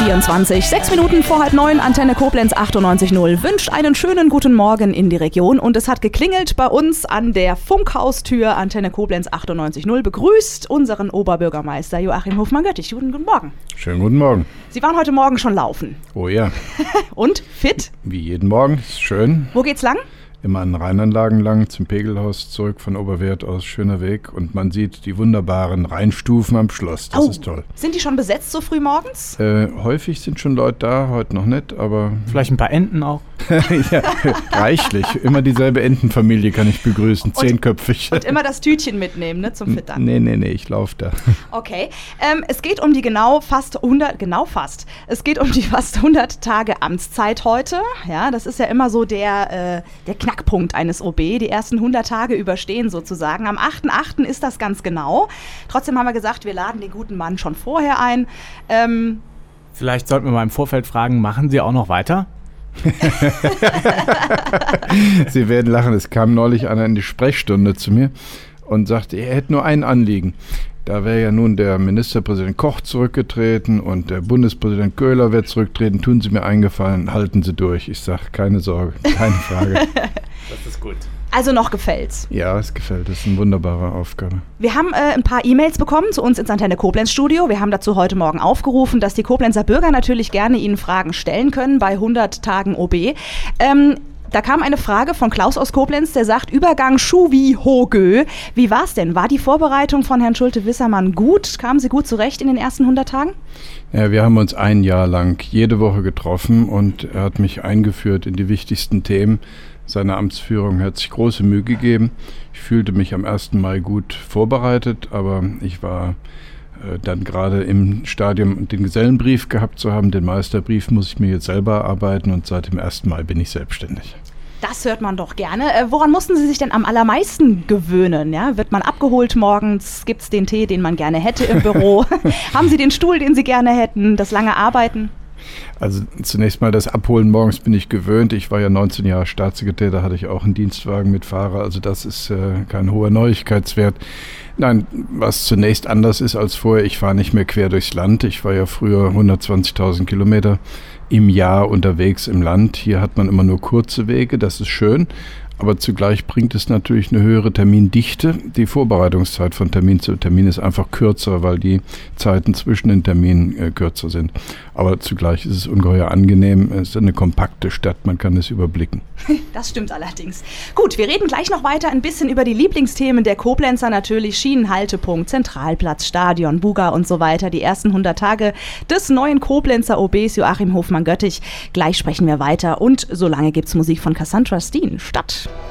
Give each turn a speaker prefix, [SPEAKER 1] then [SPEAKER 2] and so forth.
[SPEAKER 1] 8:24, 6 Minuten vor 8:30, Antenne Koblenz 98.0 wünscht einen schönen guten Morgen in die Region und es hat geklingelt bei uns an der Funkhaustür. Antenne Koblenz 98.0 begrüßt unseren Oberbürgermeister Joachim Hofmann-Göttich. Guten Morgen.
[SPEAKER 2] Schönen guten Morgen.
[SPEAKER 1] Sie waren heute Morgen schon laufen.
[SPEAKER 2] Oh ja.
[SPEAKER 1] Und? Fit?
[SPEAKER 2] Wie jeden Morgen, ist schön.
[SPEAKER 1] Wo geht's lang?
[SPEAKER 2] Immer an Rheinanlagen lang, zum Pegelhaus zurück von Oberwerth aus, schöner Weg. Und man sieht die wunderbaren Rheinstufen am Schloss, das ist toll.
[SPEAKER 1] Sind die schon besetzt so früh morgens?
[SPEAKER 2] Häufig sind schon Leute da, heute noch nicht, aber...
[SPEAKER 3] Vielleicht ein paar Enten auch?
[SPEAKER 2] Ja, reichlich. Immer dieselbe Entenfamilie kann ich begrüßen, 10-köpfig.
[SPEAKER 1] Und immer das Tütchen mitnehmen, ne, zum Füttern?
[SPEAKER 2] Nee, ich laufe da.
[SPEAKER 1] Okay, es geht um die es geht um die fast 100 Tage Amtszeit heute. Ja, das ist ja immer so der Knackpunkt eines OB, die ersten 100 Tage überstehen sozusagen. Am 8.8. ist das ganz genau. Trotzdem haben wir gesagt, wir laden den guten Mann schon vorher ein.
[SPEAKER 3] Vielleicht sollten wir mal im Vorfeld fragen, machen Sie auch noch weiter?
[SPEAKER 2] Sie werden lachen, es kam neulich einer in die Sprechstunde zu mir und sagte, er hätte nur ein Anliegen. Da wäre ja nun der Ministerpräsident Koch zurückgetreten und der Bundespräsident Göhler wird zurücktreten. Tun Sie mir einen Gefallen, halten Sie durch. Ich sage, keine Sorge, keine Frage.
[SPEAKER 3] Das ist gut.
[SPEAKER 1] Also noch gefällt's?
[SPEAKER 2] Ja, es gefällt. Das ist eine wunderbare Aufgabe.
[SPEAKER 1] Wir haben ein paar E-Mails bekommen zu uns ins Antenne Koblenz Studio. Wir haben dazu heute Morgen aufgerufen, dass die Koblenzer Bürger natürlich gerne Ihnen Fragen stellen können bei 100 Tagen OB. Da kam eine Frage von Klaus aus Koblenz, der sagt, Übergang Schuwi-Hogö. Wie war's denn? War die Vorbereitung von Herrn Schulte-Wissermann gut? Kamen Sie gut zurecht in den ersten 100 Tagen?
[SPEAKER 2] Ja, wir haben uns ein Jahr lang jede Woche getroffen und er hat mich eingeführt in die wichtigsten Themen seiner Amtsführung. Er hat sich große Mühe gegeben. Ich fühlte mich am 1. Mai gut vorbereitet, aber ich war dann gerade im Stadium, den Gesellenbrief gehabt zu haben. Den Meisterbrief muss ich mir jetzt selber erarbeiten und seit dem 1. Mai bin ich selbstständig.
[SPEAKER 1] Das hört man doch gerne. Woran mussten Sie sich denn am allermeisten gewöhnen? Ja? Wird man abgeholt morgens? Gibt es den Tee, den man gerne hätte im Büro? Haben Sie den Stuhl, den Sie gerne hätten? Das lange Arbeiten?
[SPEAKER 2] Also zunächst mal das Abholen morgens bin ich gewöhnt. Ich war ja 19 Jahre Staatssekretär, da hatte ich auch einen Dienstwagen mit Fahrer. Also das ist kein hoher Neuigkeitswert. Nein, was zunächst anders ist als vorher, ich fahre nicht mehr quer durchs Land. Ich war ja früher 120.000 Kilometer im Jahr unterwegs im Land. Hier hat man immer nur kurze Wege, das ist schön. Aber zugleich bringt es natürlich eine höhere Termindichte. Die Vorbereitungszeit von Termin zu Termin ist einfach kürzer, weil die Zeiten zwischen den Terminen kürzer sind. Aber zugleich ist es ungeheuer angenehm. Es ist eine kompakte Stadt, man kann es überblicken.
[SPEAKER 1] Das stimmt allerdings. Gut, wir reden gleich noch weiter ein bisschen über die Lieblingsthemen der Koblenzer natürlich. Schienenhaltepunkt, Zentralplatz, Stadion, Buga und so weiter. Die ersten 100 Tage des neuen Koblenzer OBs Joachim Hofmann-Göttich. Gleich sprechen wir weiter und solange gibt's Musik von Cassandra Steen. Stadt.